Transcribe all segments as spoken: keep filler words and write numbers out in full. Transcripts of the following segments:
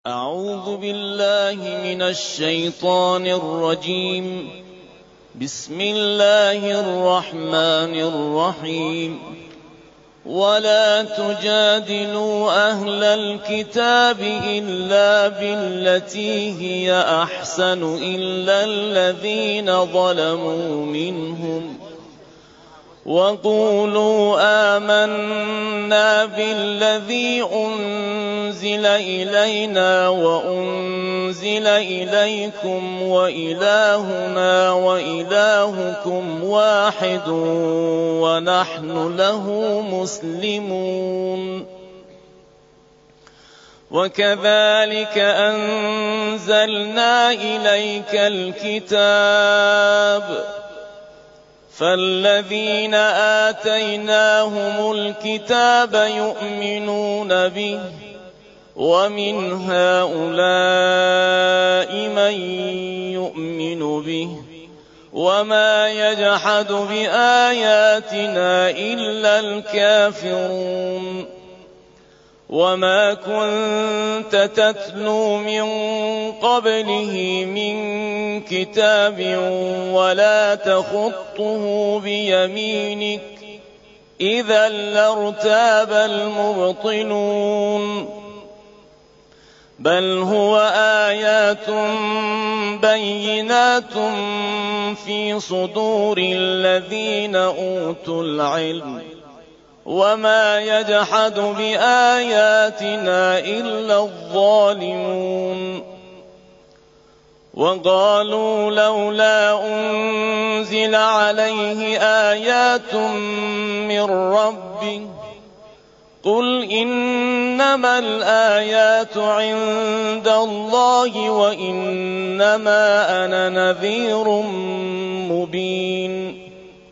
أعوذ بالله من الشيطان الرجيم. بسم الله الرحمن الرحيم. ولا تجادلوا أهل الكتاب إلا بالتي هي أحسن إلا الذين ظلموا منهم وقولوا آمنا بالذي أنزل إلينا وأنزل إليكم وإلهنا وإلهكم واحد ونحن له مسلمون. وكذلك أنزلنا إليك الكتاب فالذين آتيناهم الكتاب يؤمنون به ومن هؤلاء من يؤمن به وما يجحد بآياتنا إلا الكافرون. وما كنت تتلو من قبله من كتاب ولا تخطه بيمينك إذا لارتاب المبطلون. بل هو آيات بينات في صدور الذين أوتوا العلم وما يجحد بآياتنا إلا الظالمون. وقالوا لولا أنزل عليه آيات من ربه قل إنما الآيات عند الله وإنما أنا نذير مبين.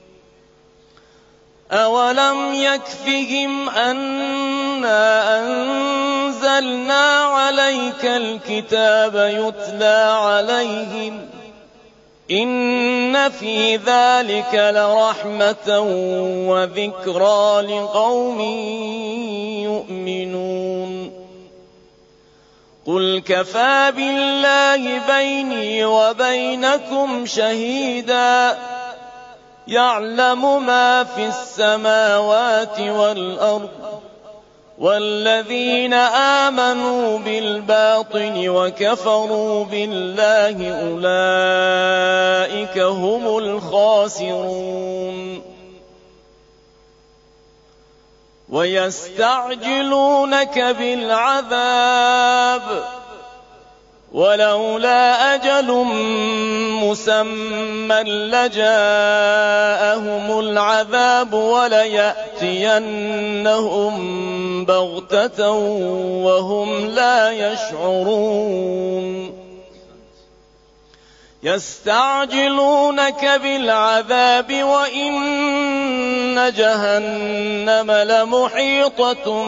أولم يكفهم أنا أنزلنا عليك الكتاب يتلى عليهم إن في ذلك لرحمة وذكرى لقوم يؤمنون. قل كفى بالله بيني وبينكم شهيدا يعلم ما في السماوات والأرض والذين آمنوا بالباطل وكفروا بالله أولئك هم الخاسرون. ويستعجلونك بالعذاب ولولا أجل مسمى لجاءهم العذاب وليأتينهم بغتة وهم لا يشعرون. يستعجلونك بالعذاب وإن جهنم لمحيطة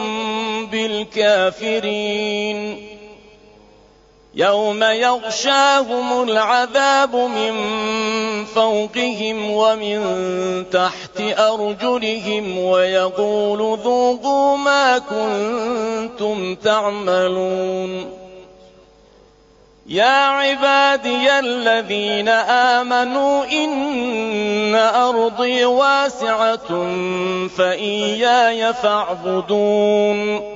بالكافرين. يوم يغشاهم العذاب من فوقهم ومن تحت أرجلهم ويقول ذوقوا ما كنتم تعملون. يا عبادي الذين آمنوا إن أرضي واسعة فإياي فاعبدون.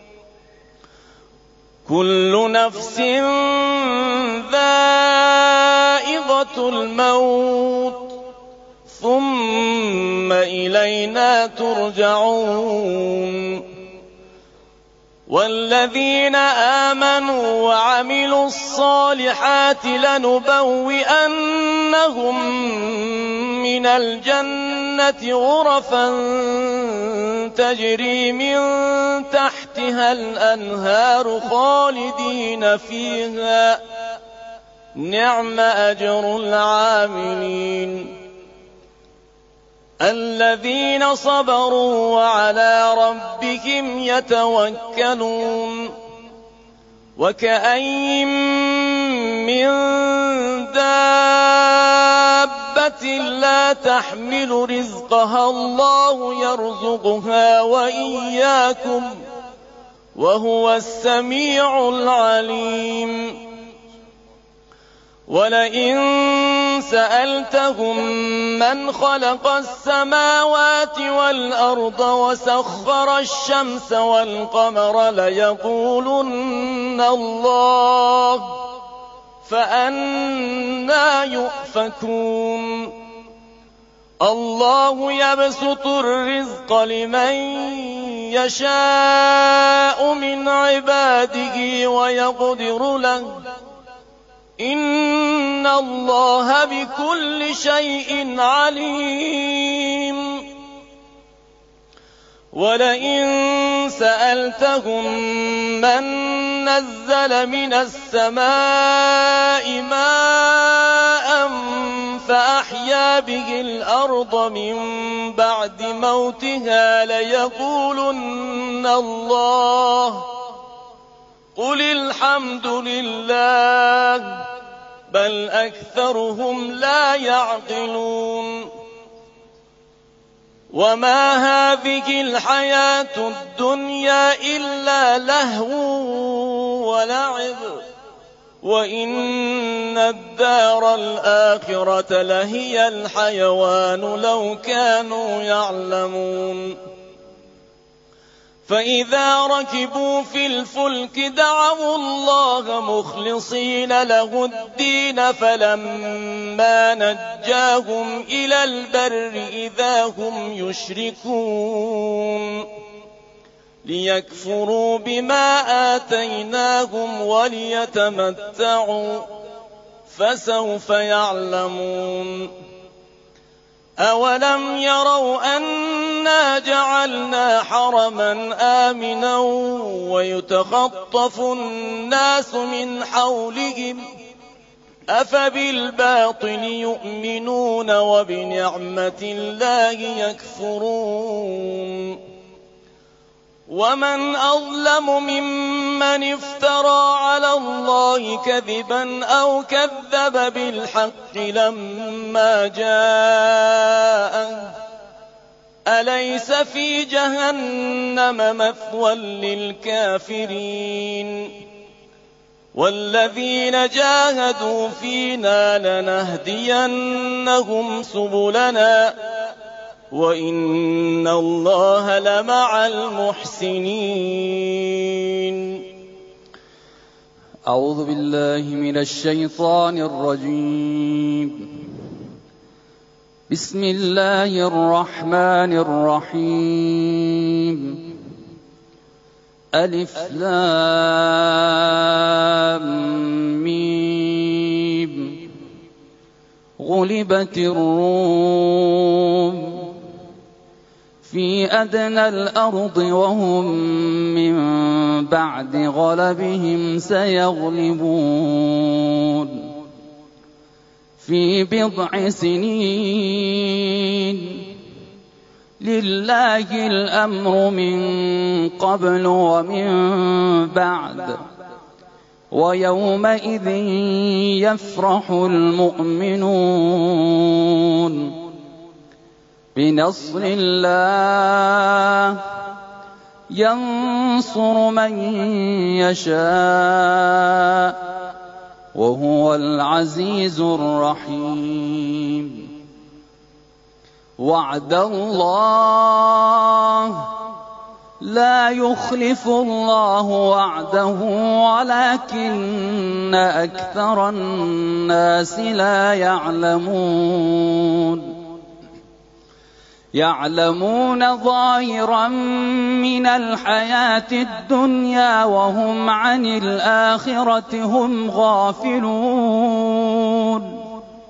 كل نفس ذائقة الموت ثم إلينا ترجعون. والذين آمنوا وعملوا الصالحات لنبوئنهم من الجنة غرفا تجري من تحتها الأنهار خالدين فيها نعم أجر العاملين. الذين صبروا وعلى ربهم يتوكلون. وكأين من دابة لا تحمل رزقها الله يرزقها وإياكم وهو السميع العليم. ولئن سألتهم من خلق السماوات والأرض وسخر الشمس والقمر ليقولن الله، فأنى يؤفكون. الله يبسط الرزق لمن يشاء من عباده ويقدر له، إن الله بكل شيء عليم. ولئن سألتهم من نزل من السماء ماء فأحيا به الأرض من بعد موتها ليقولن الله، قل الحمد لله، بل أكثرهم لا يعقلون. وما هذه الحياة الدنيا إلا لهو ولعب، وإن الدار الآخرة لهي الحيوان لو كانوا يعلمون. فإذا ركبوا في الفلك دعوا الله مخلصين له الدين، فلما نجاهم إلى البر إذا هم يشركون، ليكفروا بما آتيناهم وليتمتعوا، فسوف يعلمون. أولم يروا أنا جعلنا حرما آمنا ويتخطف الناس من حولهم، أفبالباطل يؤمنون وبنعمة الله يكفرون. ومن أظلم ممن افترى على الله كذبا أو كذب بالحق لما جاءه، أليس في جهنم مثوى للكافرين؟ والذين جاهدوا فينا لنهدينهم سبلنا، وإن الله لمع المحسنين. أعوذ بالله من الشيطان الرجيم. بسم الله الرحمن الرحيم. ألف لام ميم. غلبت الروم في أدنى الأرض وهم من بعد غلبهم سيغلبون في بضع سنين. لله الأمر من قبل ومن بعد، ويومئذ يفرح المؤمنون بنصر الله، ينصر من يشاء وهو العزيز الرحيم. وعد الله لا يخلف الله وعده ولكن أكثر الناس لا يعلمون. يعلمون ظاهرا من الحياة الدنيا وهم عن الآخرة هم غافلون.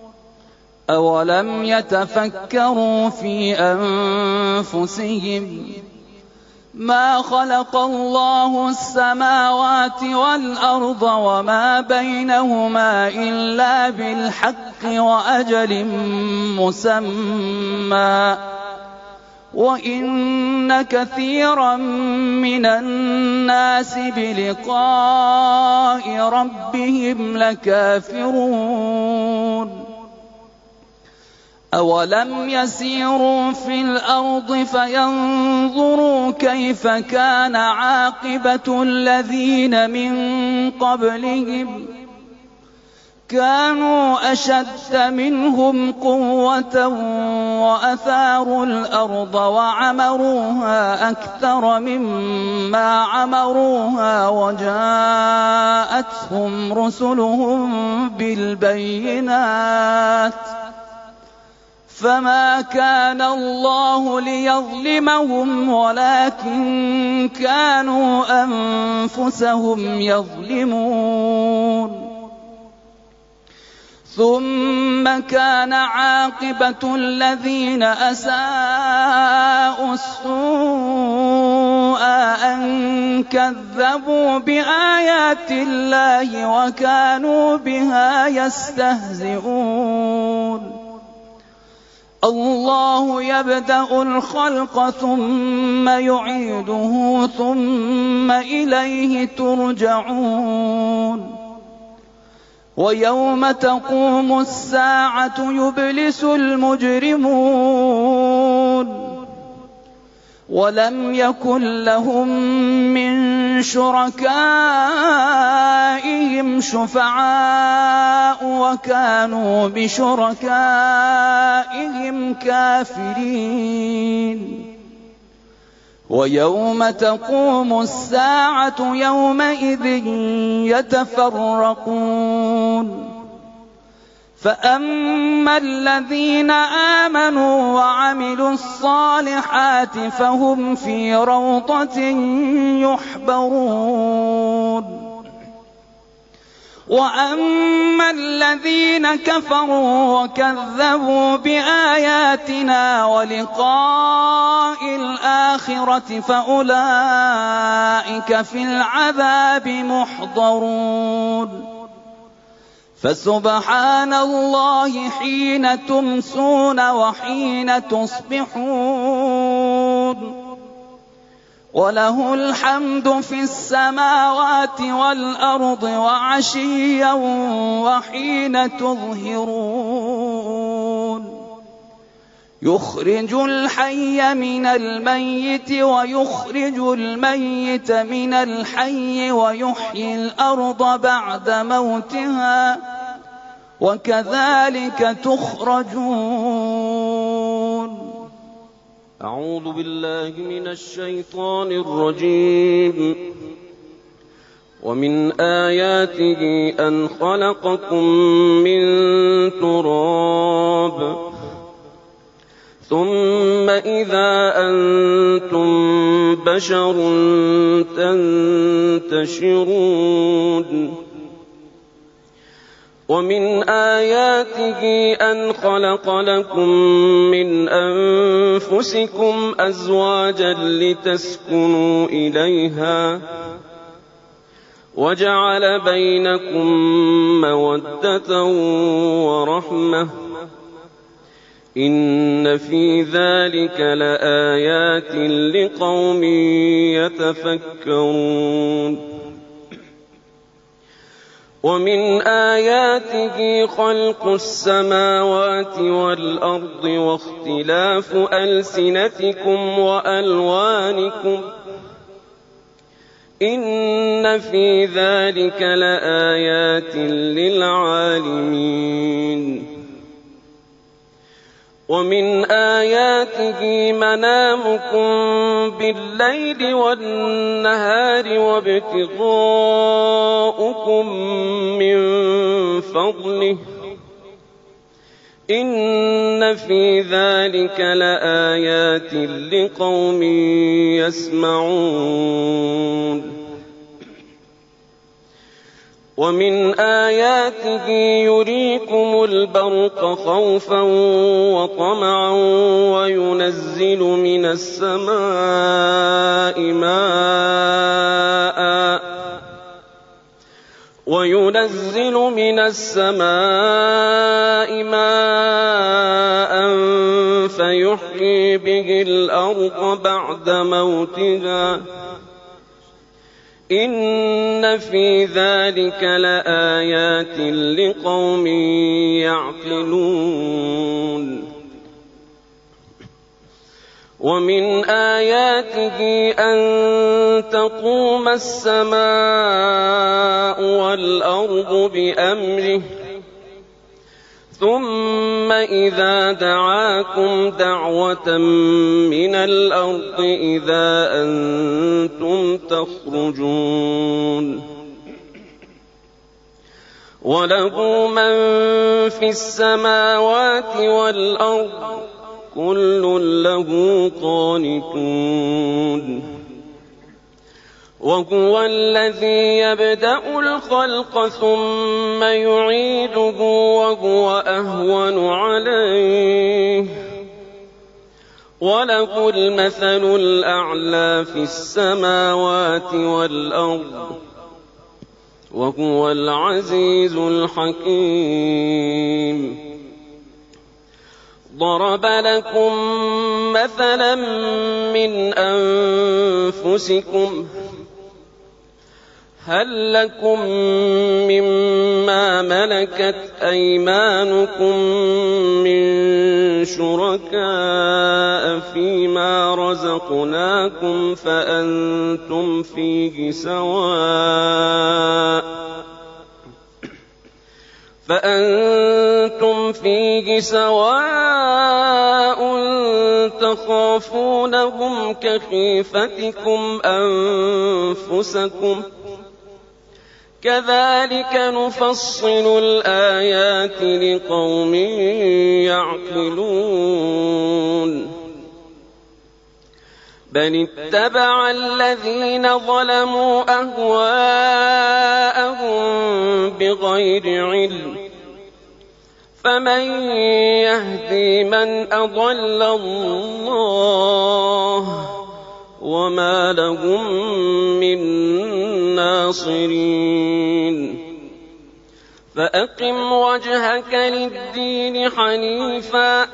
أولم يتفكروا في أنفسهم ما خلق الله السماوات والأرض وما بينهما إلا بالحق وأجل مسمى، وإن كثيرا من الناس بلقاء ربهم لكافرون. أولم يسيروا في الأرض فينظروا كيف كان عاقبة الذين من قبلهم كانوا أشد منهم قوة وأثاروا الأرض وعمروها أكثر مما عمروها وجاءتهم رسلهم بالبينات فما كان الله ليظلمهم ولكن كانوا أنفسهم يظلمون ثم كان عاقبة الذين أساءوا السوء أن كذبوا بآيات الله وكانوا بها يستهزئون الله يبدأ الخلق ثم يعيده ثم إليه ترجعون ويوم تقوم الساعة يبلس المجرمون ولم يكن لهم من شركائهم شفعاء وكانوا بشركائهم كافرين ويوم تقوم الساعة يومئذ يتفرقون فأما الذين آمنوا وعملوا الصالحات فهم في روضة يحبرون وأما الذين كفروا وكذبوا بآياتنا ولقاء الآخرة فأولئك في العذاب محضرون فسبحان الله حين تمسون وحين تصبحون وله الحمد في السماوات والأرض وعشيا وحين تظهرون يخرج الحي من الميت ويخرج الميت من الحي ويحيي الأرض بعد موتها وكذلك تخرجون. أعوذ بالله من الشيطان الرجيم. ومن آياته أن خلقكم من تراب ثم إذا أنتم بشر تنتشرون ومن آياته أن خلق لكم من أنفسكم أزواجا لتسكنوا إليها وجعل بينكم مودة ورحمة إن في ذلك لآيات لقوم يتفكرون. ومن آياته خلق السماوات والأرض واختلاف ألسنتكم وألوانكم إن في ذلك لآيات للعالمين. ومن آياته منامكم بالليل والنهار وابتغاؤكم من فضله إن في ذلك لآيات لقوم يسمعون. ومن آياته يريكم البرق خوفا وطمعا وينزل من السماء ماء وينزل من السماء ماء فيحيي به الأرض بعد موتها إن في ذلك لآيات لقوم يعقلون. ومن آياته أن تقوم السماء والأرض بأمره ثم إذا دعاكم دعوة من الأرض إذا أنتم تخرجون وله من في السماوات والأرض كل له قانتون وهو الذي يبدأ الخلق ثم يعيده وهو أهون عليه وله المثل الأعلى في السماوات والأرض وهو العزيز الحكيم ضرب لكم مثلا من أنفسكم هل لكم مما ملكت أيمانكم من شركاء فيما رزقناكم فأنتم فيه سواء فأنتم فيه سواء تخافونهم كخيفتكم أنفسكم كذلك نفصل الآيات لقوم يعقلون بل اتبع الذين ظلموا أهواءهم بغير علم فمن يهدي من أضل الله وما لهم من ناصرين فأقم وجهك للدين حنيفا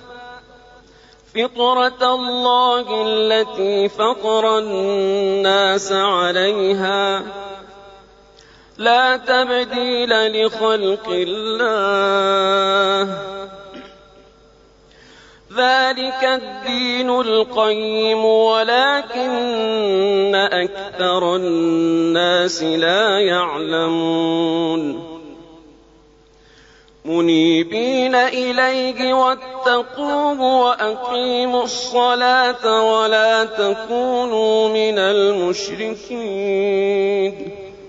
فطرة الله التي فطر الناس عليها لا تبديل لخلق الله ذلك الدين القيم ولكن أكثر الناس لا يعلمون منيبين إليه واتقوه وأقيموا الصلاة ولا تكونوا من المشركين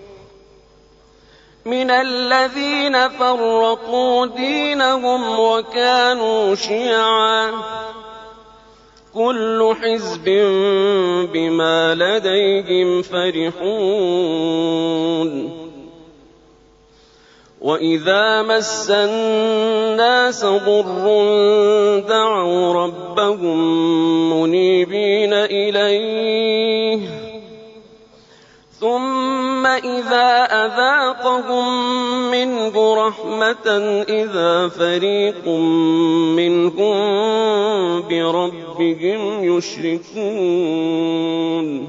من الذين فرقوا دينهم وكانوا شيعا كل حزب بما لديهم فرحون وإذا مس الناس ضر دعوا ربهم منيبين إليه ثم إذا أذاقهم منه رحمة إذا فريق منهم بربهم يشركون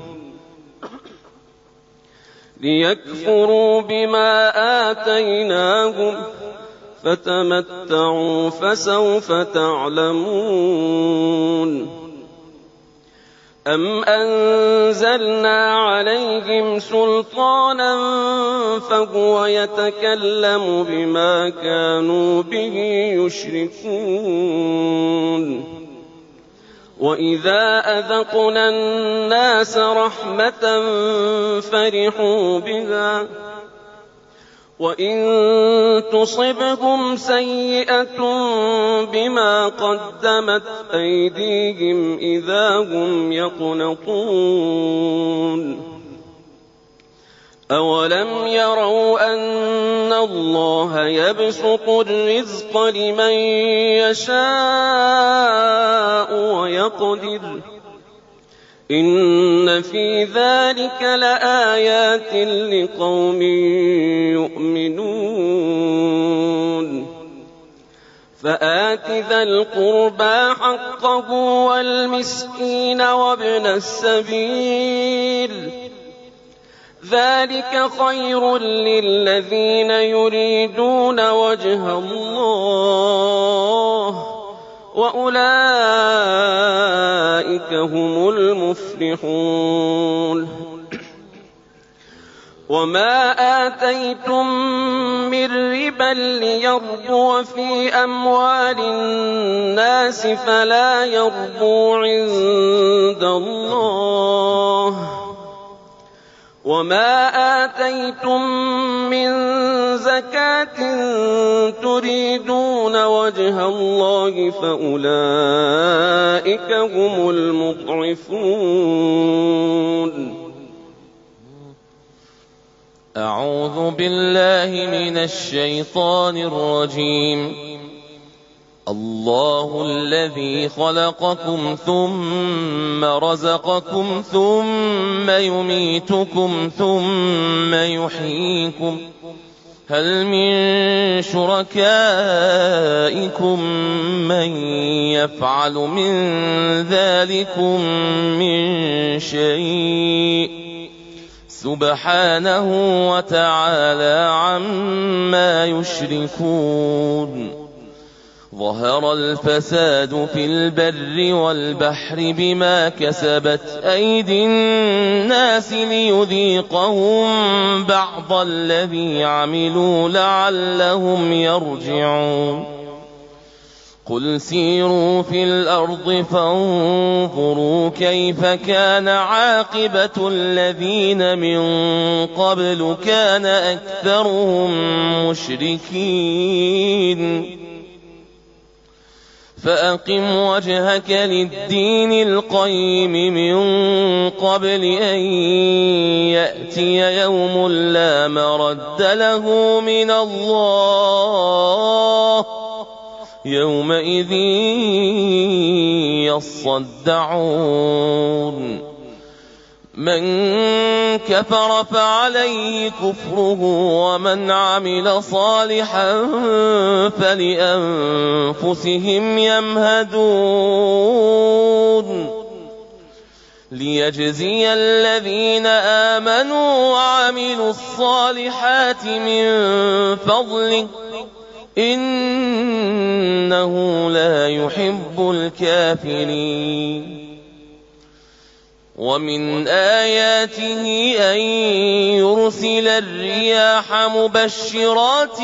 ليكفروا بما آتيناهم فتمتعوا فسوف تعلمون أم أنزلنا عليهم سلطانا فهو يتكلم بما كانوا به يشركون وإذا أذقنا الناس رحمة فرحوا بها وإن تصبهم سيئة بما قدمت أيديهم إذا هم يقنطون أولم يروا أن الله يبسط الرزق لمن يشاء ويقدر إن في ذلك لآيات لقوم يؤمنون فآت ذا القربى حقه والمسكين وابن السبيل ذلك خير للذين يريدون وجه الله وأولئك هم المفلحون. وما آتيتم من ربا ليربو في أموال الناس فلا يربو عند الله، وما آتيتم من زكاة تريدون وجه الله فأولئك هم المضعفون. أعوذ بالله من الشيطان الرجيم. الله الذي خلقكم ثم رزقكم ثم يميتكم ثم يحييكم، هل من شركائكم من يفعل من ذلكم من شيء؟ سبحانه وتعالى عما يشركون. ظهر الفساد في البر والبحر بما كسبت أيدي الناس ليذيقهم بعض الذي عملوا لعلهم يرجعون. قل سيروا في الأرض فانظروا كيف كان عاقبة الذين من قبل كان أكثرهم مشركين. فأقم وجهك للدين القيم من قبل أن يأتي يوم لا مرد له من الله، يومئذ يصدعون. من كفر فعليه كفره ومن عمل صالحا فلأنفسهم يمهدون. ليجزي الذين آمنوا وعملوا الصالحات من فضله إنه لا يحب الكافرين. ومن آياته أن يرسل الرياح مبشرات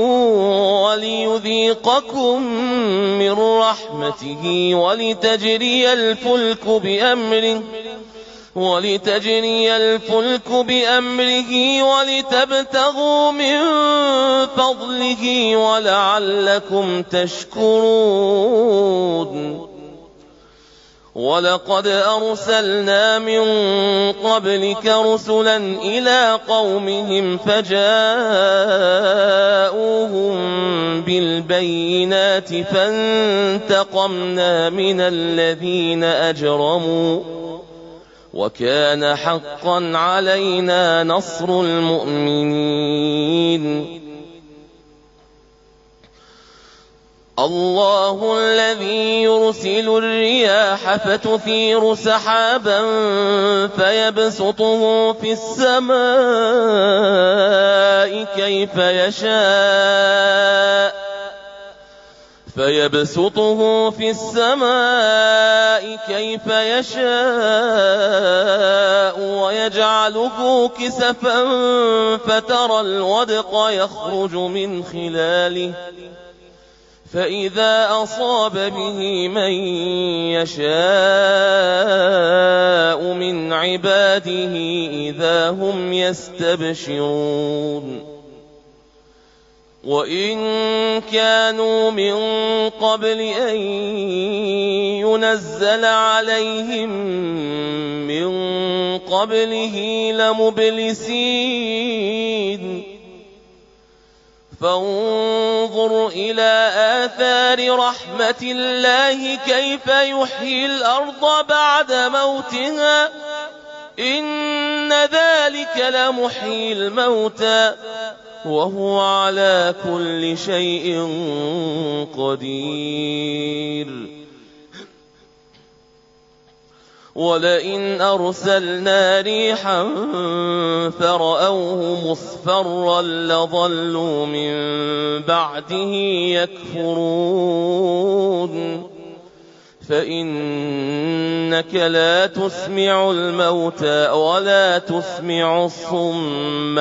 وليذيقكم من رحمته ولتجري الفلك بأمره ولتجري الفلك بأمره ولتبتغوا من فضله ولعلكم تشكرون. ولقد أرسلنا من قبلك رسلا إلى قومهم فجاءوهم بالبينات فانتقمنا من الذين أجرموا وكان حقا علينا نصر المؤمنين. الله الذي يرسل الرياح فتثير سحابا فيبسطه في السماء كيف يشاء فيبسطه في السماء كيف يشاء ويجعله كسفا فترى الودق يخرج من خلاله فإذا أصاب به من يشاء من عباده إذا هم يستبشرون. وإن كانوا من قبل أن ينزل عليهم من قبله لمبلسين. فانظر إلى آثار رحمة الله كيف يحيي الأرض بعد موتها إن ذلك لمحيي الموتى وهو على كل شيء قدير. ولئن أرسلنا ريحا فرأوه مصفرا لظلوا من بعده يكفرون. فإنك لا تسمع الموتى ولا تسمع الصم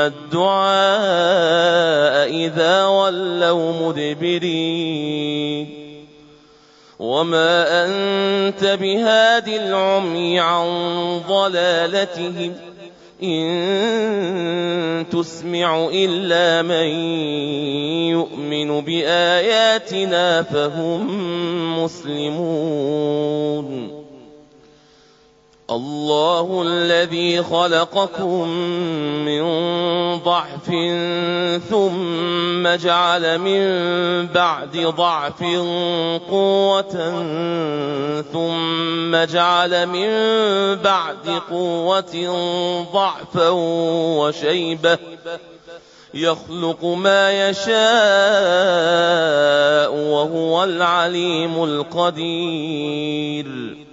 الدعاء إذا ولوا مدبرين وما أنت بهاد العمي عن ضلالتهم إن تسمع إلا من يؤمن بآياتنا فهم مسلمون الله الذي خلقكم من ضعف ثم جعل من بعد ضعف قوة ثم جعل من بعد قوة ضعفا وشيبة يخلق ما يشاء وهو العليم القدير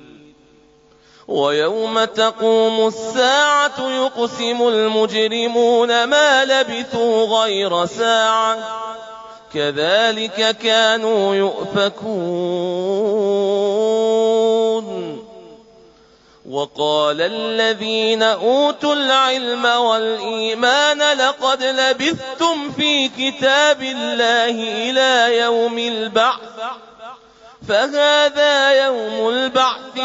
ويوم تقوم الساعة يقسم المجرمون ما لبثوا غير ساعة كذلك كانوا يؤفكون وقال الذين أوتوا العلم والإيمان لقد لبثتم في كتاب الله إلى يوم البعث فهذا يوم البعث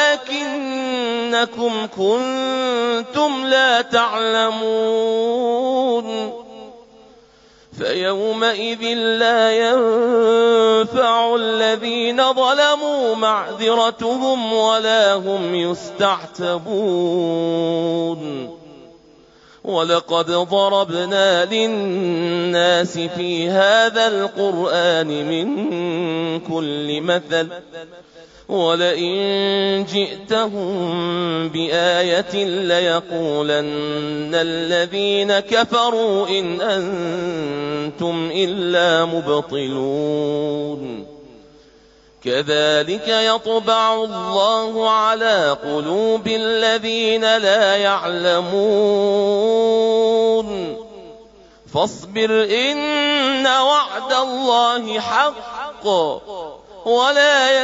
ولكنكم كنتم لا تعلمون فيومئذ لا ينفع الذين ظلموا معذرتهم ولا هم يستعتبون ولقد ضربنا للناس في هذا القرآن من كل مثل ولئن جئتهم بآية ليقولن الذين كفروا إن أنتم إلا مبطلون كذلك يطبع الله على قلوب الذين لا يعلمون فاصبر إن وعد الله حق ولا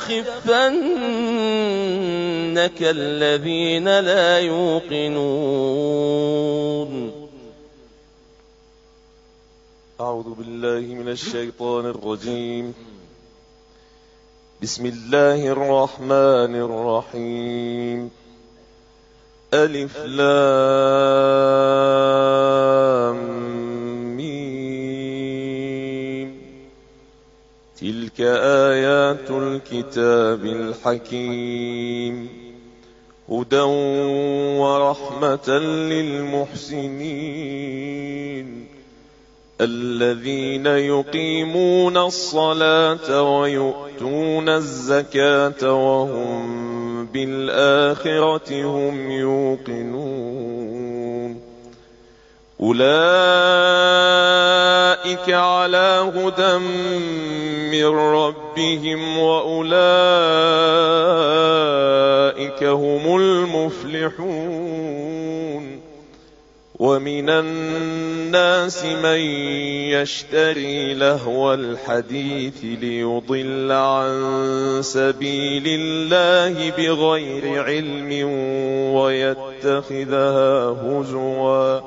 يستخفنك الذين لا يوقنون. أعوذ بالله من الشيطان الرجيم. بسم الله الرحمن الرحيم. ألف لام ميم. تلك آيات الكتاب الحكيم هدى ورحمة للمحسنين الذين يقيمون الصلاة ويؤتون الزكاة وهم بالآخرة هم يوقنون أولئك على هدى من ربهم وأولئك هم المفلحون ومن الناس من يشتري لهو الحديث ليضل عن سبيل الله بغير علم ويتخذها هزوا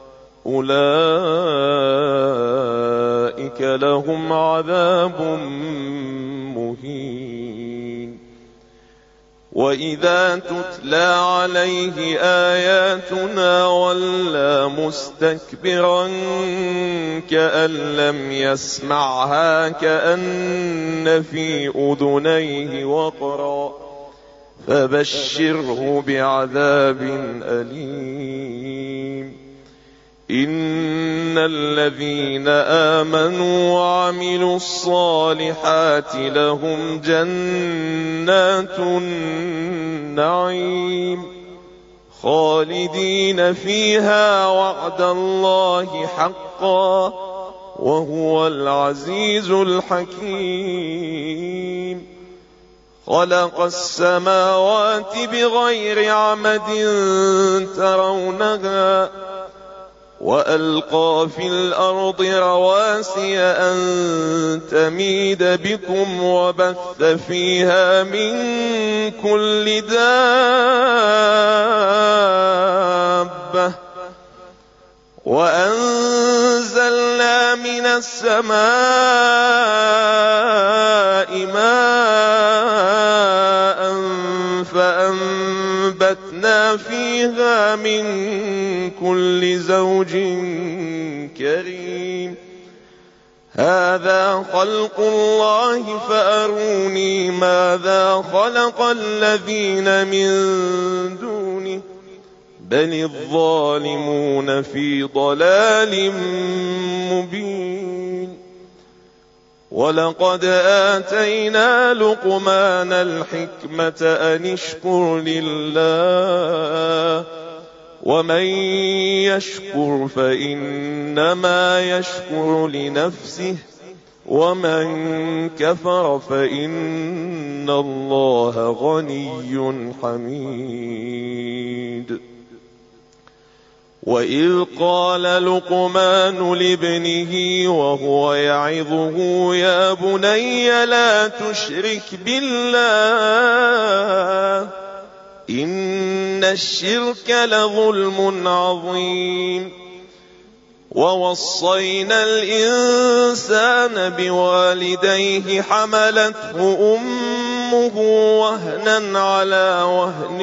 أولئك لهم عذاب مهين وإذا تتلى عليه آياتنا ولى مستكبرا كأن لم يسمعها كأن في أذنيه وقرا فبشره بعذاب أليم إن الذين آمنوا وعملوا الصالحات لهم جنات النعيم خالدين فيها وعد الله حقا وهو العزيز الحكيم خلق السماوات بغير عمد ترونها وألقى في الأرض رواسي أن تميد بكم وبث فيها من كل دابة وأنزلنا من السماء ماء فأنبتنا فيها من كل زوج كريم هذا خلق الله فأروني ماذا خلق الذين من دونه بل الظالمون في ضلال مبين ولقد آتينا لقمان الحكمة أن اشكر لله ومن يشكر فإنما يشكر لنفسه ومن كفر فإن الله غني حميد وإذ قال لقمان لابنه وهو يعظه يا بني لا تشرك بالله إن الشرك لظلم عظيم ووصينا الإنسان بوالديه حملته أمه وهنا على وهن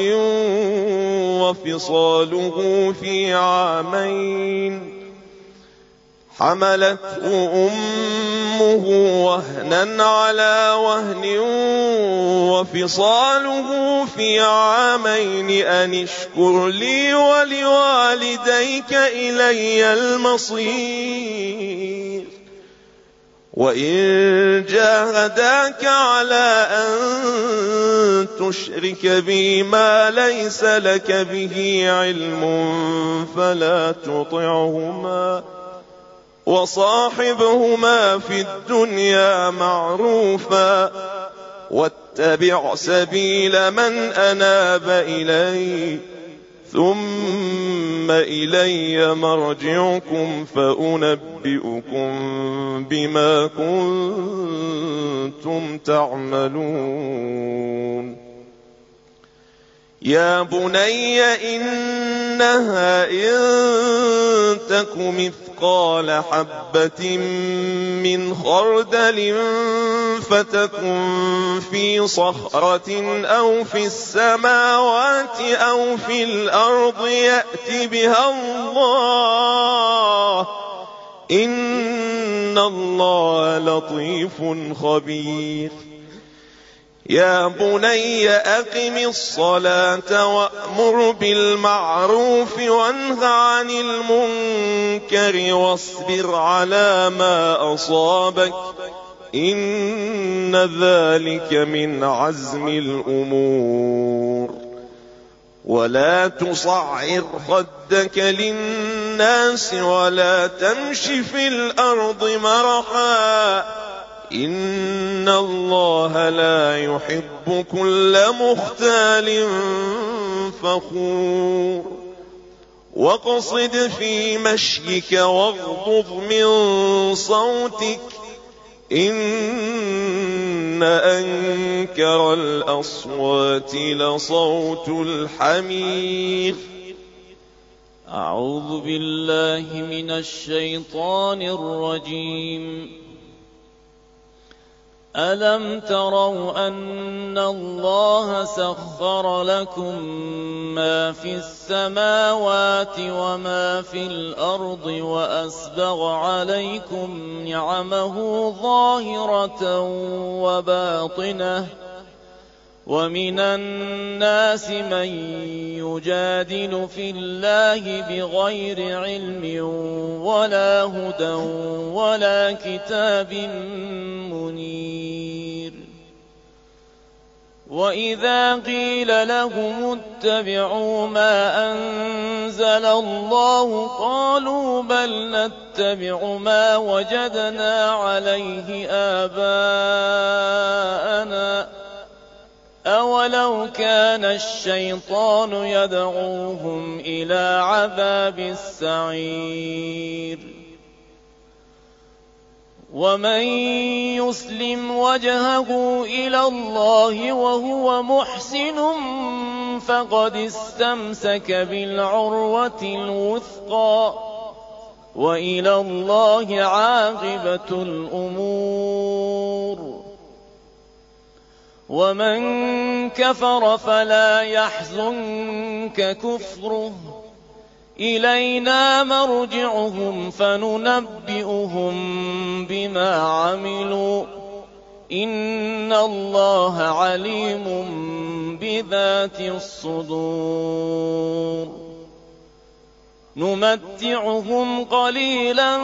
وفصاله في عامين حملته أمه وهنا على وهن وفصاله في عامين أن اشكر لي ولوالديك إلي المصير وإن جاهداك على أن تشرك بي ما ليس لك به علم فلا تطعهما وصاحبهما في الدنيا معروفا واتبع سبيل من أناب إلي ثم إلي مرجعكم فأنبئكم بما كنتم تعملون يا بني إنها إن تك مثقال حبة من خردل فتكن في صخرة أو في السماوات أو في الأرض يأت بها الله إن الله لطيف خبير يا بني أقم الصلاة وأمر بالمعروف وانه عن المنكر واصبر على ما أصابك إن ذلك من عزم الأمور ولا تصعر خدك للناس ولا تمش في الأرض مرحا إن الله لا يحب كل مختال فخور واقصد في مشيك واغضض من صوتك إن أنكر الأصوات لصوت الحمير أعوذ بالله من الشيطان الرجيم ألم تروا أن الله سخر لكم ما في السماوات وما في الأرض وأسبغ عليكم نعمه ظاهرة وباطنة ومن الناس من يجادل في الله بغير علم ولا هدى ولا كتاب منير وإذا قيل لهم اتبعوا ما أنزل الله قالوا بل نتبع ما وجدنا عليه آباءنا أولو كان الشيطان يدعوهم إلى عذاب السعير ومن يسلم وجهه إلى الله وهو محسن فقد استمسك بالعروة الوثقى وإلى الله عاقبة الأمور ومن كفر فلا يحزنك كفره إلينا مرجعهم فننبئهم بما عملوا إن الله عليم بذات الصدور نمتعهم قليلا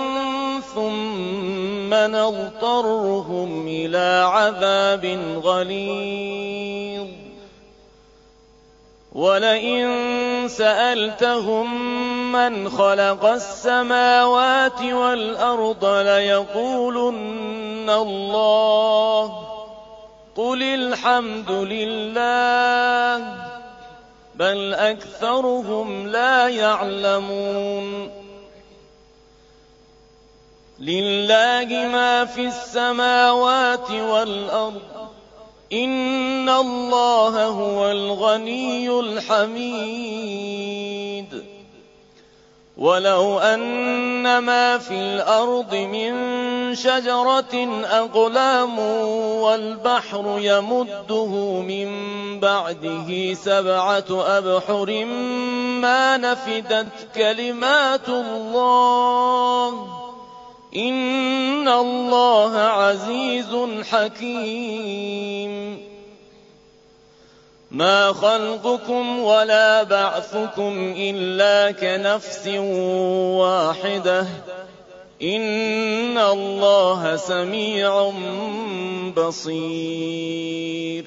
ثم نضطرهم إلى عذاب غليظ ولئن سألتهم من خلق السماوات والأرض ليقولن الله قل الحمد لله بل أكثرهم لا يعلمون لله ما في السماوات والأرض إن الله هو الغني الحميد ولو أن ما في الأرض من شجرة أقلام والبحر يمده من بعده سبعة أبحر ما نفدت كلمات الله إن الله عزيز حكيم ما خلقكم ولا بعثكم إلا كنفس واحدة إن الله سميع بصير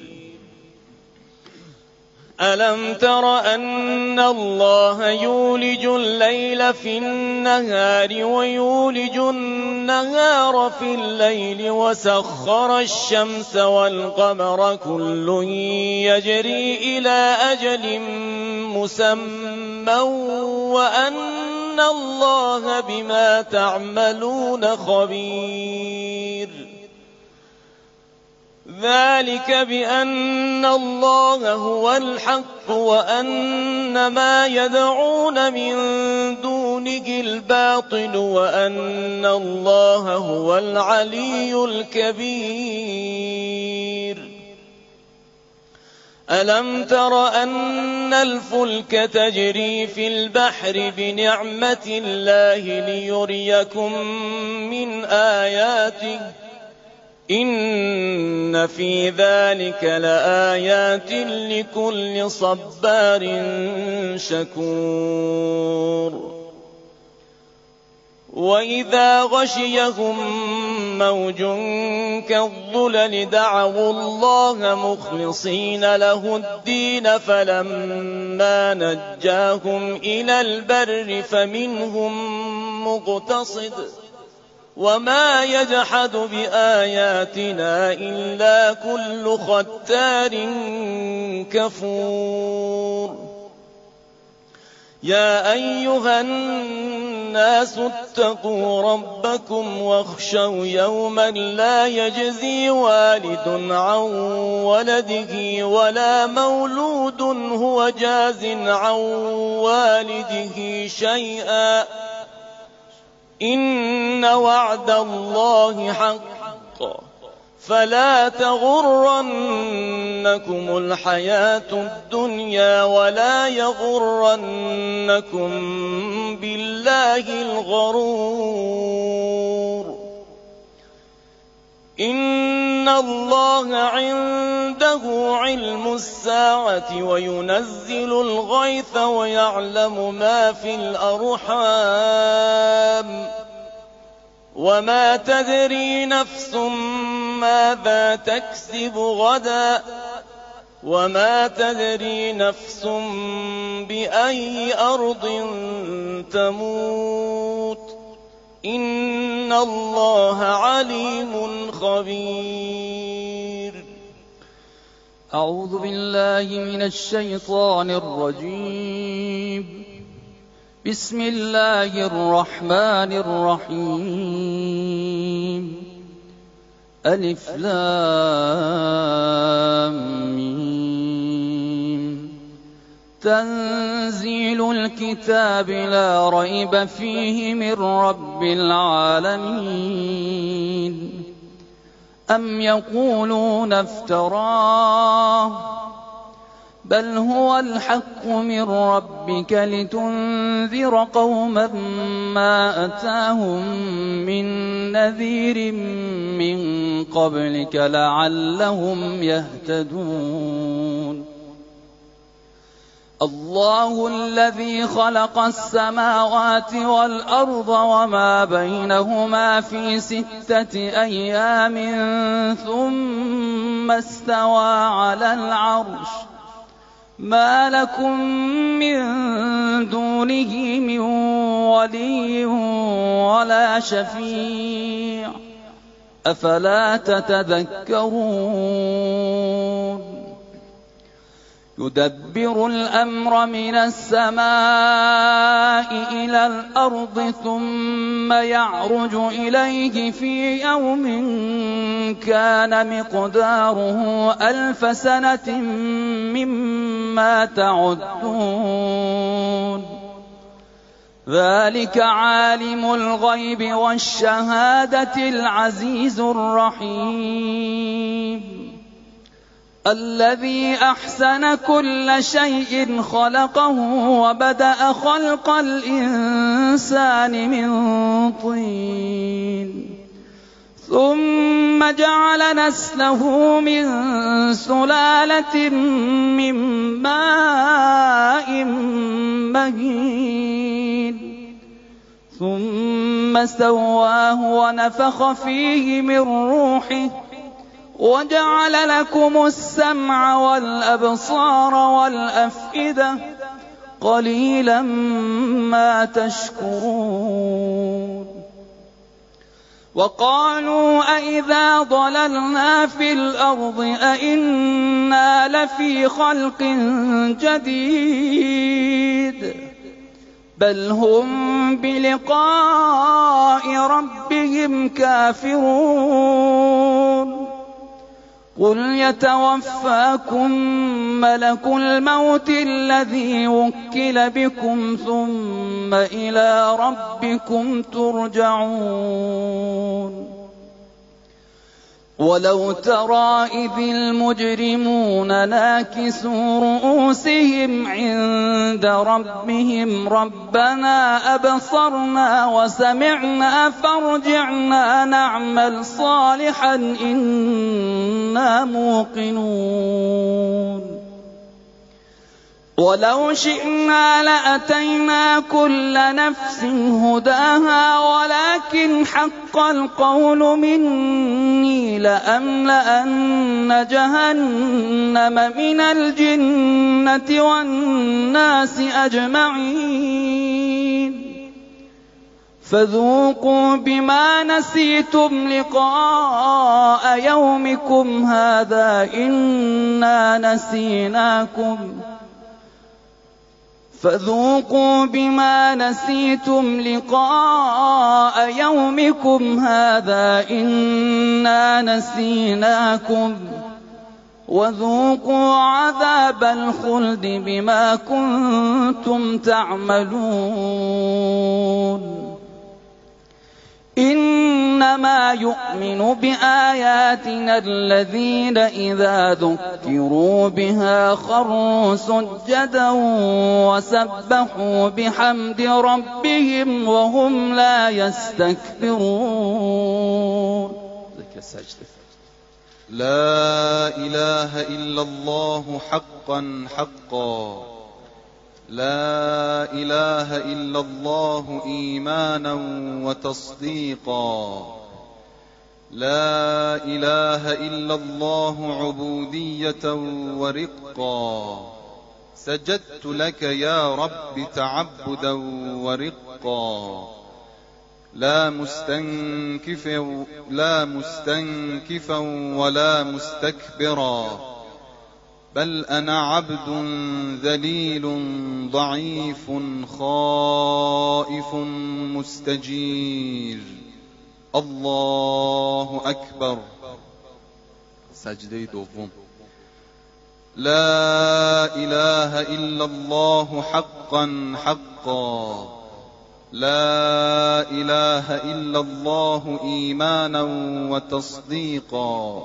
ألم تر أن الله يولج الليل في النهار ويولج النهار في الليل وسخر الشمس والقمر كل يجري إلى أجل مسمى وأن الله بما تعملون خبير ذلك بأن الله هو الحق وأن ما يدعون من دونه الباطل وأن الله هو العلي الكبير ألم تر أن الفلك تجري في البحر بنعمة الله ليريكم من آياته إن في ذلك لآيات لكل صبار شكور وإذا غشيهم موج كالظلل دعوا الله مخلصين له الدين فلما نجاهم إلى البر فمنهم مقتصد وما يجحد بآياتنا إلا كل ختار كفور يا أيها الناس اتقوا ربكم واخشوا يوما لا يجزي والد عن ولده ولا مولود هو جاز عن والده شيئا إن وعد الله حق فلا تغرنكم الحياة الدنيا ولا يغرنكم بالله الغرور إن الله عنده علم الساعة وينزل الغيث ويعلم ما في الأرحام وما تدري نفس ماذا تكسب غدا وما تدري نفس بأي أرض تموت إن الله عليم خبير أعوذ بالله من الشيطان الرجيم. بسم الله الرحمن الرحيم. ألف لام ميم. تنزيل الكتاب لا ريب فيه من رب العالمين. أم يقولون افتراه بل هو الحق من ربك لتنذر قوما ما أتاهم من نذير من قبلك لعلهم يهتدون. الله الذي خلق السماوات والأرض وما بينهما في ستة أيام ثم استوى على العرش ما لكم من دونه من ولي ولا شفيع أفلا تتذكرون. يدبر الأمر من السماء إلى الأرض ثم يعرج إليه في يوم كان مقداره ألف سنة مما تعدون. ذلك عالم الغيب والشهادة العزيز الرحيم. الذي أحسن كل شيء خلقه وبدأ خلق الإنسان من طين ثم جعل نسله من سلالة من ماء مهين ثم سواه ونفخ فيه من روحه وجعل لكم السمع والأبصار والأفئدة قليلا ما تشكرون. وقالوا أئذا ضللنا في الأرض أئنا لفي خلق جديد بل هم بلقاء ربهم كافرون. قل يتوفاكم ملك الموت الذي وكل بكم ثم إلى ربكم ترجعون. ولو ترى إذ المجرمون ناكسوا رؤوسهم عند ربهم ربنا أبصرنا وسمعنا فارجعنا نعمل صالحا إنا موقنون. ولو شئنا لأتينا كل نفس هداها ولكن حق القول مني لأملأن جهنم من الجنة والناس أجمعين. فذوقوا بما نسيتم لقاء يومكم هذا إنا نسيناكم فذوقوا بما نسيتم لقاء يومكم هذا إنا نسيناكم وذوقوا عذاب الخلد بما كنتم تعملون. إنما يؤمن بآياتنا الذين إذا ذكروا بها خروا سجدا وسبحوا بحمد ربهم وهم لا يستكبرون. لا إله إلا الله حقا حقا لا إله إلا الله إيمانا وتصديقا لا إله إلا الله عبودية ورقا سجدت لك يا رب تعبدا ورقا لا مستنكفا لا مستنكفا ولا مستكبرا بل أنا عبد ذليل ضعيف خائف مستجير. الله أكبر. سجده دوم. لا إله إلا الله حقا حقا، لا إله إلا الله إيمانا وتصديقا،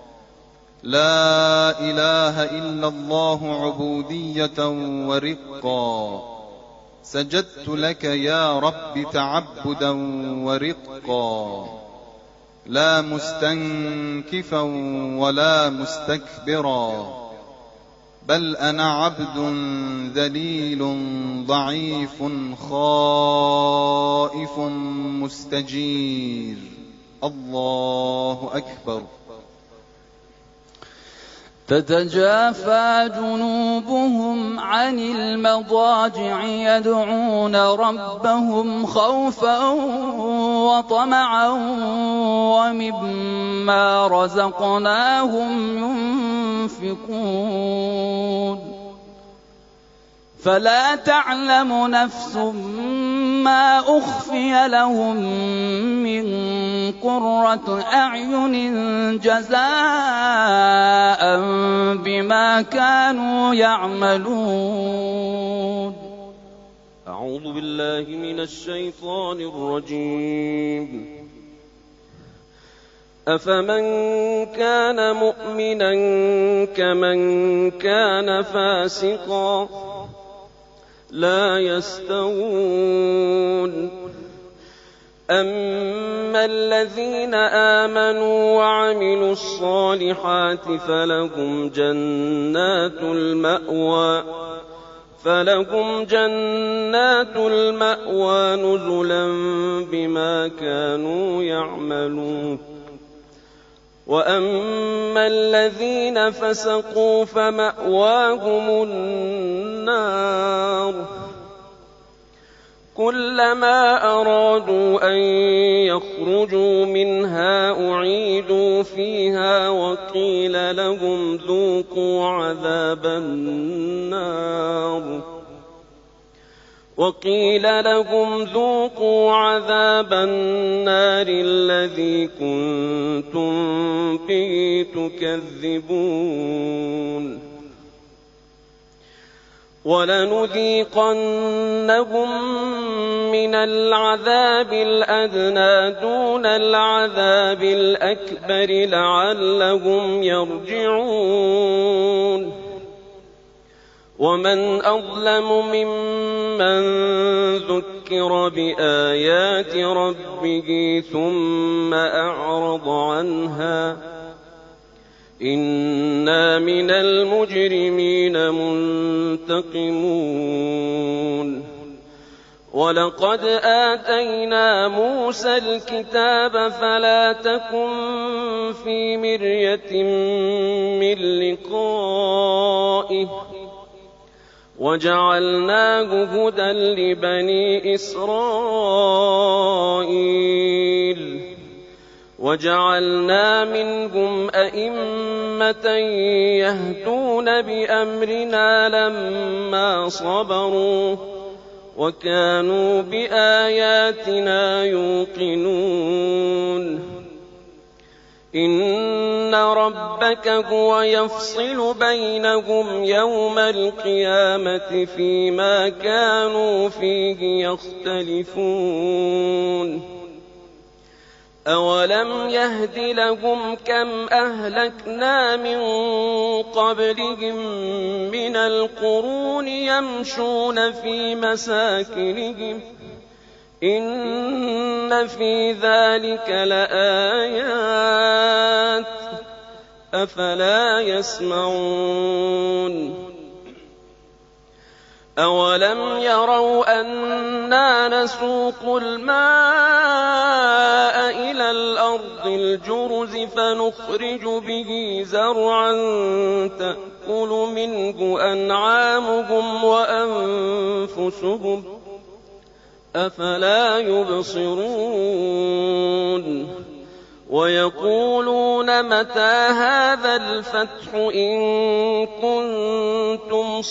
لا إله إلا الله عبودية ورقا. سجدت لك يا رب تعبدا ورقا، لا مستنكفا ولا مستكبرا، بل أنا عبد ذليل ضعيف خائف مستجير. الله أكبر. تتجافى جنوبهم عن المضاجع يدعون ربهم خوفا وطمعا ومما رزقناهم ينفقون. فلا تعلم نفس ما أخفي لهم من قرة أعين جزاء بما كانوا يعملون. أعوذ بالله من الشيطان الرجيم. أفمن كان مؤمنا كمن كان فاسقا لا يستوون. أما الذين آمنوا وعملوا الصالحات فلهم جنات المأوى فلهم جنات المأوى نزلا بما كانوا يعملون. وأما الذين فسقوا فمأواهم النار كلما أرادوا أن يخرجوا منها أعيدوا فيها وقيل لهم ذوقوا عذاب النار وقيل لهم ذوقوا عذاب النار الذي كنتم به تكذبون. ولنذيقنهم من العذاب الأدنى دون العذاب الأكبر لعلهم يرجعون. ومن أظلم ممن ذكر بآيات ربه ثم أعرض عنها إنا من المجرمين منتقمون. ولقد آتينا موسى الكتاب فلا تكن في مرية من لقائه وجعلناه هدى لبني إسرائيل وجعلنا منهم أئمة يهدون بأمرنا لما صبروا وكانوا بآياتنا يوقنون. إن ربك هو يفصل بينهم يوم القيامة فيما كانوا فيه يختلفون. أولم يهد لهم كم أهلكنا من قبلهم من القرون يمشون في مساكنهم إن في ذلك لآيات أفلا يسمعون. أولم يروا أنا نسوق الماء إلى الأرض الجرز فنخرج به زرعا تأكل منه أنعامهم وأنفسهم أفلا يبصرون. ويقولون متى هذا الفتح إن كنتم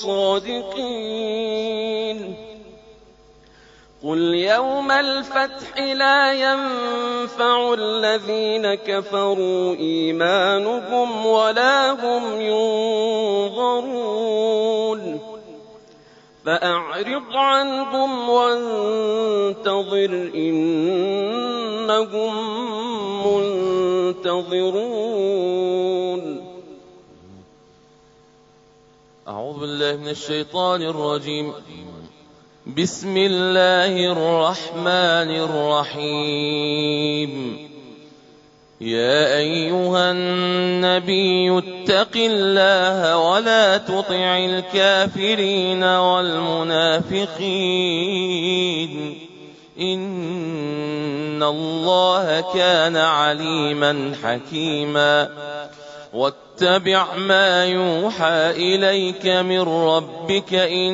صادقين قل يوم الفتح لا ينفع الذين كفروا إيمانهم ولا هم ينظرون فأعرض عنهم وانتظر إنهم منتظرون. أعوذ بالله من الشيطان الرجيم. بسم الله الرحمن الرحيم. يا أيها النبي اتق الله ولا تطع الكافرين والمنافقين إن الله كان عليما حكيما. واتبع ما يوحى إليك من ربك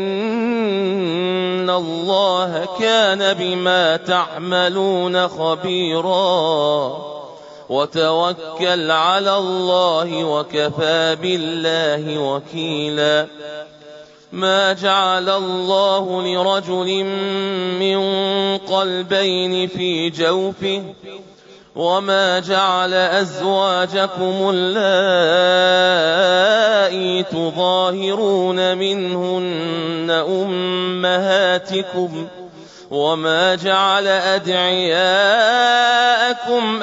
إن الله كان بما تعملون خبيرا. وتوكل على الله وكفى بالله وكيلا. ما جعل الله لرجل من قلبين في جوفه وما جعل أزواجكم اللائي تظاهرون منهن أمهاتكم وما جعل أدعياءكم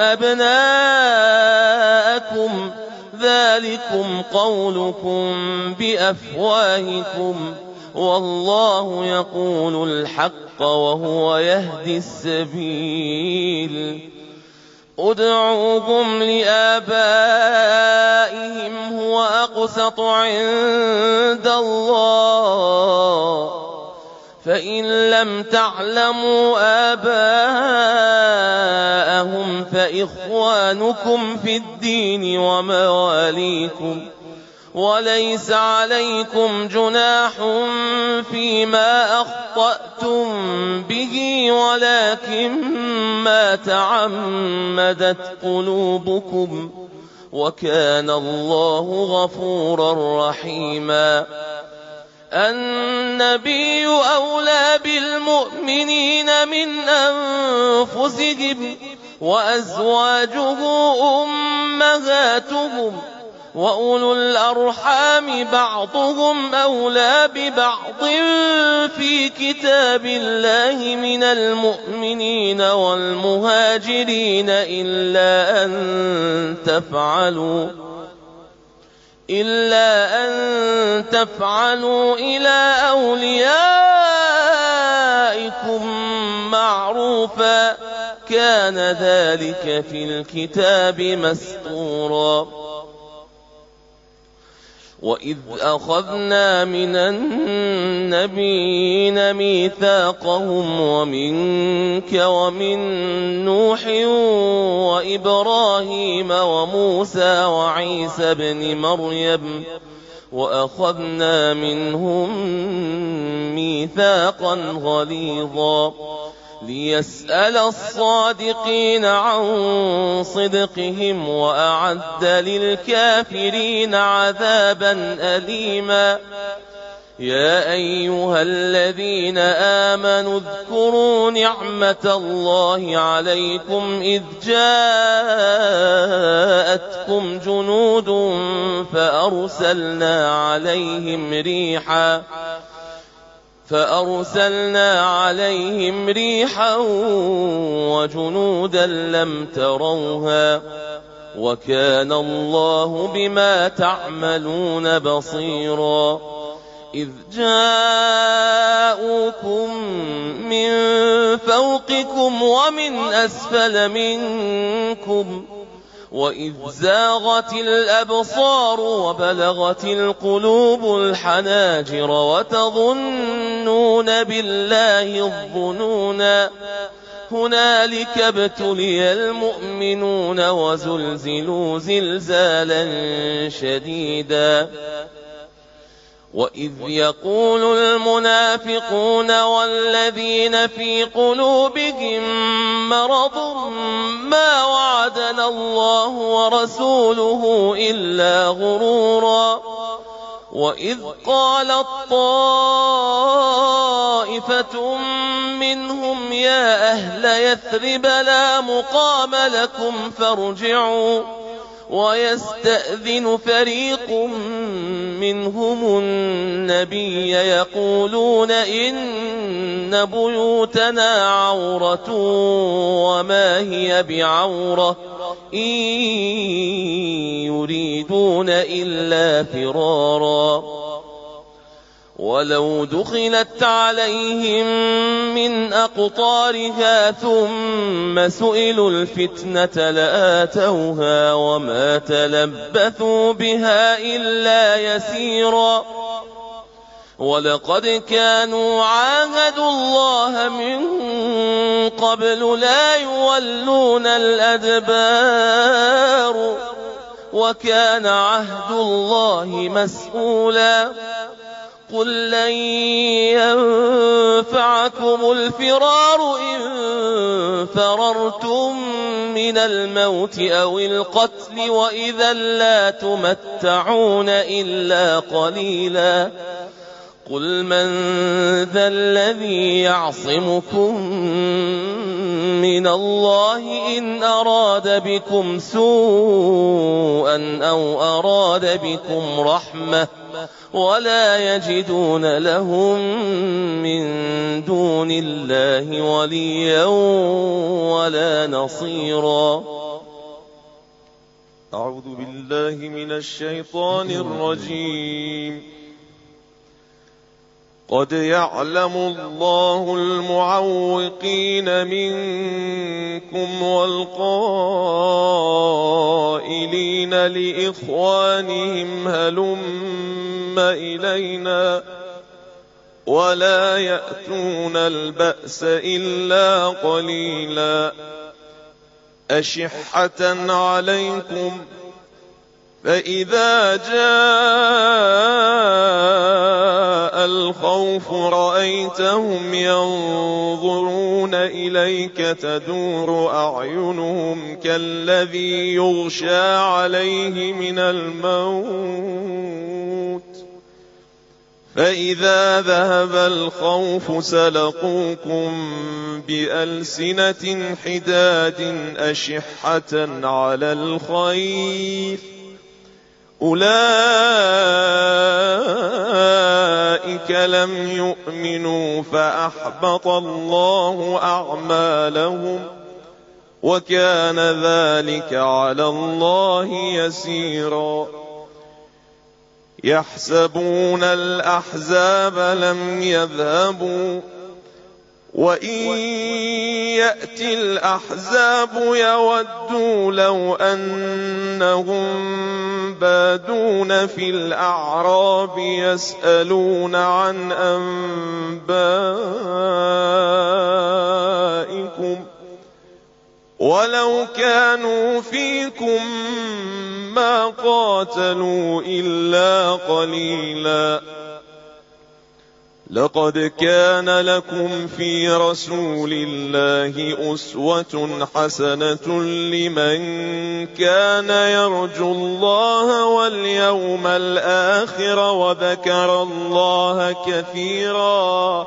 أبناءكم ذلكم قولكم بأفواهكم والله يقول الحق وهو يهدي السبيل. ادعوهم لآبائهم هو أقسط عند الله فإن لم تعلموا آباءهم فإخوانكم في الدين ومواليكم وليس عليكم جناح فيما أخطأتم به ولكن ما تعمدت قلوبكم وكان الله غفورا رحيما. النبي أولى بالمؤمنين من أنفسهم وأزواجه أمهاتهم وأولو الأرحام بعضهم أولى ببعض في كتاب الله من المؤمنين والمهاجرين إلا أن تفعلوا إلا أن تفعلوا إلى أوليائكم معروفا كان ذلك في الكتاب مسطورا. وإذ أخذنا من النبيين ميثاقهم ومنك ومن نوح وإبراهيم وموسى وعيسى بن مريم وأخذنا منهم ميثاقا غليظا ليسأل الصادقين عن صدقهم وأعد للكافرين عذابا أليما. يا أيها الذين آمنوا اذكروا نعمة الله عليكم إذ جاءتكم جنود فأرسلنا عليهم ريحا فأرسلنا عليهم ريحا وجنودا لم تروها وكان الله بما تعملون بصيرا. إذ جاءوكم من فوقكم ومن أسفل منكم وإذ زاغت الأبصار وبلغت القلوب الحناجر وتظنون بالله الظنونا هنالك ابتلي المؤمنون وزلزلوا زلزالا شديدا. وإذ يقول المنافقون والذين في قلوبهم مرض ما وعدنا الله ورسوله إلا غرورا وإذ قالت طائفة منهم يا أهل يثرب لا مقام لكم فارجعوا ويستأذن فريق منهم النبي يقولون إن بيوتنا عورة وما هي بعورة إن يريدون إلا فرارا ولو دخلت عليهم من أقطارها ثم سئلوا الفتنة لآتوها وما تلبثوا بها إلا يسيرا ولقد كانوا عاهدوا الله من قبل لا يولون الأدبار وكان عهد الله مسؤولا قل لن ينفعكم الفرار إن فررتم من الموت أو القتل وإذا لا تمتعون إلا قليلا قل من ذا الذي يعصمكم من الله إن أراد بكم سوءا أو أراد بكم رحمة ولا يجدون لهم من دون الله وليا ولا نصيرا. أعوذ بالله من الشيطان الرجيم. قد يعلم الله المعوقين منكم والقائلين لإخوانهم هلم إلينا ولا يأتون البأس إلا قليلا أشحة عليكم فإذا جاء الخوف رأيتهم ينظرون إليك تدور أعينهم كالذي يغشى عليه من الموت فإذا ذهب الخوف سلقوكم بألسنة حداد أشحة على الخير أولئك لم يؤمنوا فأحبط الله أعمالهم وكان ذلك على الله يسيرا يحسبون الأحزاب لم يذهبوا وإن يأتي الأحزاب يودوا لو أنهم بادون في الأعراب يسألون عن أنبائكم ولو كانوا فيكم ما قاتلوا إلا قليلا لقد كان لكم في رسول الله أسوة حسنة لمن كان يرجو الله واليوم الآخر وذكر الله كثيرا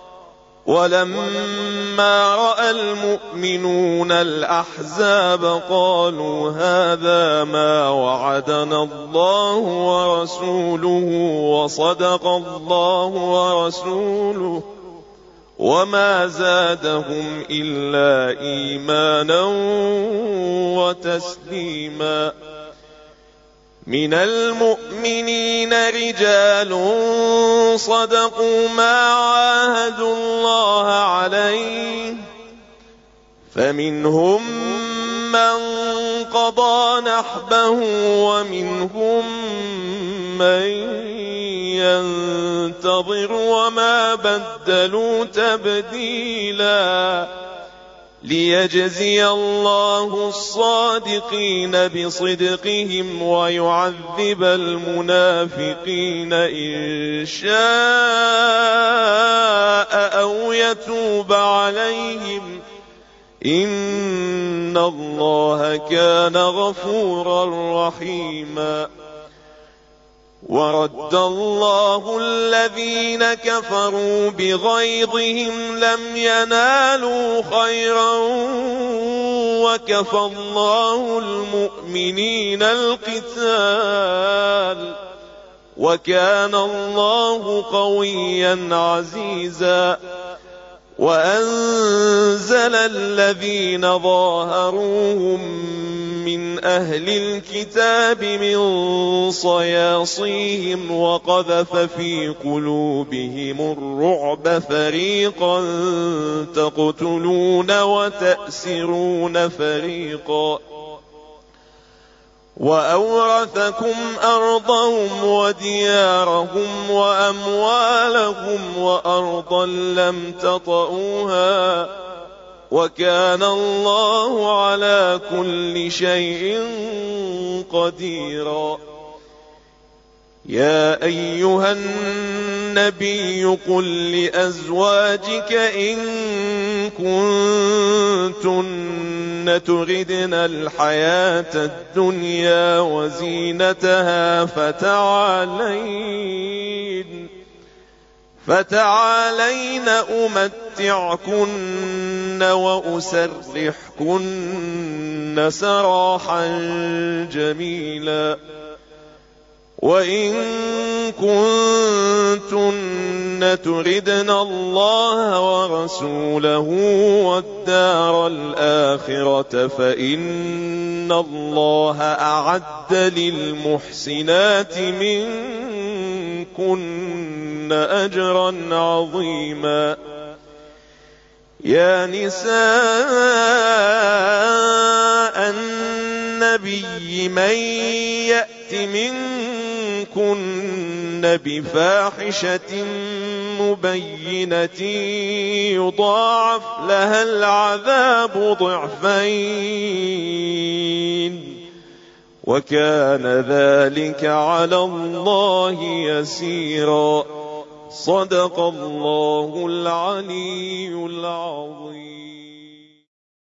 ولما رأى المؤمنون الأحزاب قالوا هذا ما وعدنا الله ورسوله وصدق الله ورسوله وما زادهم إلا إيمانا وتسليما من المؤمنين رجال صدقوا ما عاهدوا الله عليه فمنهم من قضى نحبه ومنهم من ينتظر وما بدلوا تبديلا ليجزي الله الصادقين بصدقهم ويعذب المنافقين إن شاء أو يتوب عليهم إن الله كان غفورا رحيما. ورد الله الذين كفروا بغيظهم لم ينالوا خيرا وكفى الله المؤمنين القتال وكان الله قويا عزيزا. وأنزل الذين ظاهروهم من أهل الكتاب من صياصيهم وقذف في قلوبهم الرعب فريقا تقتلون وتأسرون فريقا وأورثكم أرضهم وديارهم وأموالهم وأرضا لم تطئوها وكان الله على كل شيء قديرا. يا أيها النبي قل لأزواجك إن كنتن تردن الحياة الدنيا وزينتها فتعالين فتعالين أمتعكن وأسرحكن سراحا جميلا. وإن كنتن تردن الله ورسوله والدار الآخرة فإن الله أعد للمحسنات منكن أجرا عظيما. يا نساء النبي من يأت منكن بفاحشة مبينة يضاعف لها العذاب ضعفين وكان ذلك على الله يسيرا. صدق الله العلي العظيم.